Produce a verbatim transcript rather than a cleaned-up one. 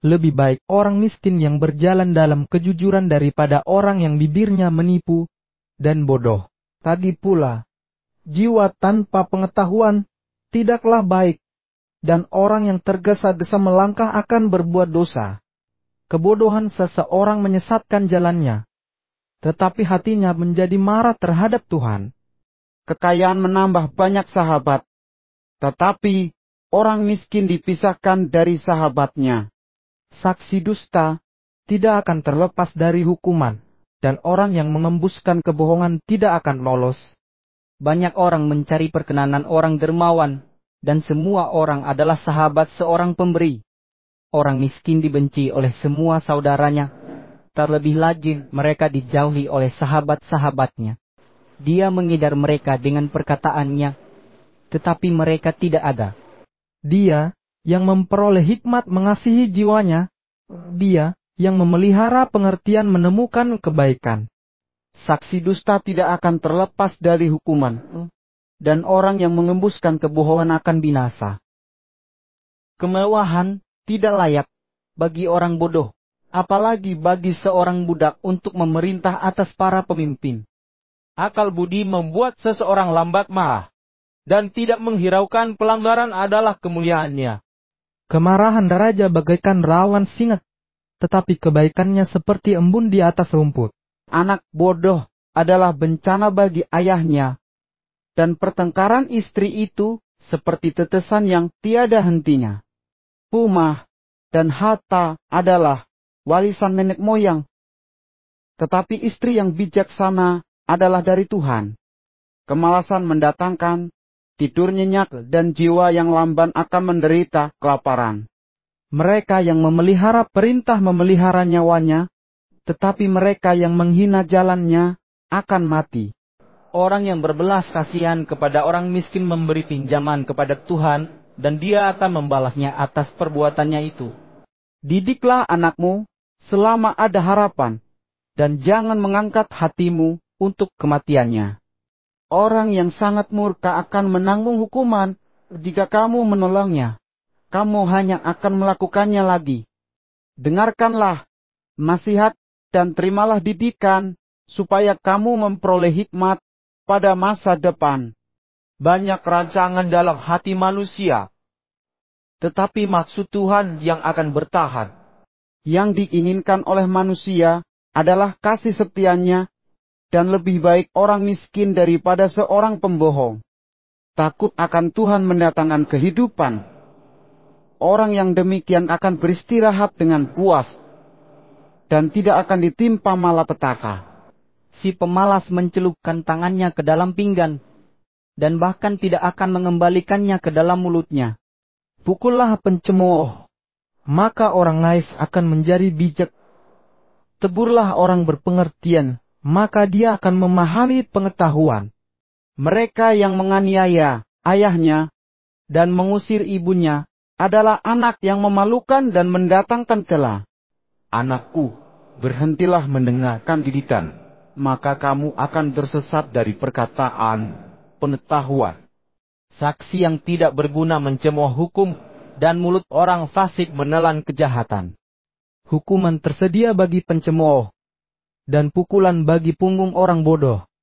Lebih baik orang miskin yang berjalan dalam kejujuran daripada orang yang bibirnya menipu dan bodoh. Tadi pula, jiwa tanpa pengetahuan tidaklah baik, dan orang yang tergesa-gesa melangkah akan berbuat dosa. Kebodohan seseorang menyesatkan jalannya, tetapi hatinya menjadi marah terhadap Tuhan. Kekayaan menambah banyak sahabat, tetapi orang miskin dipisahkan dari sahabatnya. Saksi dusta tidak akan terlepas dari hukuman, dan orang yang mengembuskan kebohongan tidak akan lolos. Banyak orang mencari perkenanan orang dermawan, dan semua orang adalah sahabat seorang pemberi. Orang miskin dibenci oleh semua saudaranya, terlebih lagi mereka dijauhi oleh sahabat-sahabatnya. Dia mengejar mereka dengan perkataannya, tetapi mereka tidak ada. Dia yang memperoleh hikmat mengasihi jiwanya, dia yang memelihara pengertian menemukan kebaikan. Saksi dusta tidak akan terlepas dari hukuman, dan orang yang mengembuskan kebohongan akan binasa. Kemewahan tidak layak bagi orang bodoh, apalagi bagi seorang budak untuk memerintah atas para pemimpin. Akal budi membuat seseorang lambat marah, dan tidak menghiraukan pelanggaran adalah kemuliaannya. Kemarahan raja bagaikan rawan singa, tetapi kebaikannya seperti embun di atas rumput. Anak bodoh adalah bencana bagi ayahnya, dan pertengkaran istri itu seperti tetesan yang tiada hentinya. Rumah dan harta adalah warisan nenek moyang, tetapi istri yang bijaksana adalah dari Tuhan. Kemalasan mendatangkan tidur nyenyak, dan jiwa yang lamban akan menderita kelaparan. Mereka yang memelihara perintah memelihara nyawanya, tetapi mereka yang menghina jalannya akan mati. Orang yang berbelas kasihan kepada orang miskin memberi pinjaman kepada Tuhan, dan Dia akan membalasnya atas perbuatannya itu. Didiklah anakmu selama ada harapan, dan jangan mengangkat hatimu untuk kematiannya. Orang yang sangat murka akan menanggung hukuman jika kamu menolongnya. Kamu hanya akan melakukannya lagi. Dengarkanlah nasihat dan terimalah didikan, supaya kamu memperoleh hikmat pada masa depan. Banyak rancangan dalam hati manusia, tetapi maksud Tuhan yang akan bertahan. Yang diinginkan oleh manusia adalah kasih setianya, dan lebih baik orang miskin daripada seorang pembohong. Takut akan Tuhan mendatangkan kehidupan. Orang yang demikian akan beristirahat dengan puas, dan tidak akan ditimpa malapetaka. Si pemalas mencelupkan tangannya ke dalam pinggan, dan bahkan tidak akan mengembalikannya ke dalam mulutnya. Pukullah pencemooh, maka orang nais akan menjadi bijak. Tegurlah orang berpengertian, maka dia akan memahami pengetahuan. Mereka yang menganiaya ayahnya dan mengusir ibunya adalah anak yang memalukan dan mendatangkan cela. Anakku, berhentilah mendengarkan didikan, maka kamu akan tersesat dari perkataan pengetahuan. Saksi yang tidak berguna mencemooh hukum, dan mulut orang fasik menelan kejahatan. Hukuman tersedia bagi pencemooh, dan pukulan bagi punggung orang bodoh.